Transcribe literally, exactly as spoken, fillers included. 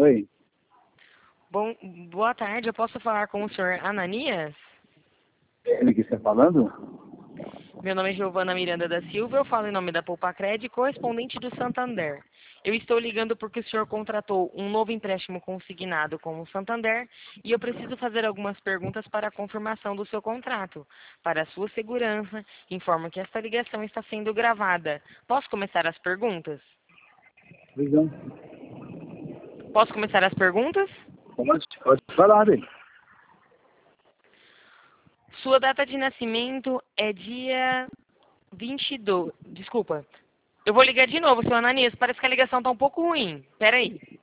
Oi. Bom, boa tarde, eu posso falar com o senhor Ananias? Ele que está falando? Meu nome é Giovana Miranda da Silva, eu falo em nome da Poupacred, correspondente do Santander. Eu estou ligando porque o senhor contratou um novo empréstimo consignado com o Santander e eu preciso fazer algumas perguntas para a confirmação do seu contrato. Para a sua segurança, informo que esta ligação está sendo gravada. Posso começar as perguntas? Visão. Posso começar as perguntas? Pode, pode falar, bem. Sua data de nascimento é dia vinte e dois. Desculpa. Eu vou ligar de novo, seu Ananias. Parece que a ligação está um pouco ruim. Pera aí.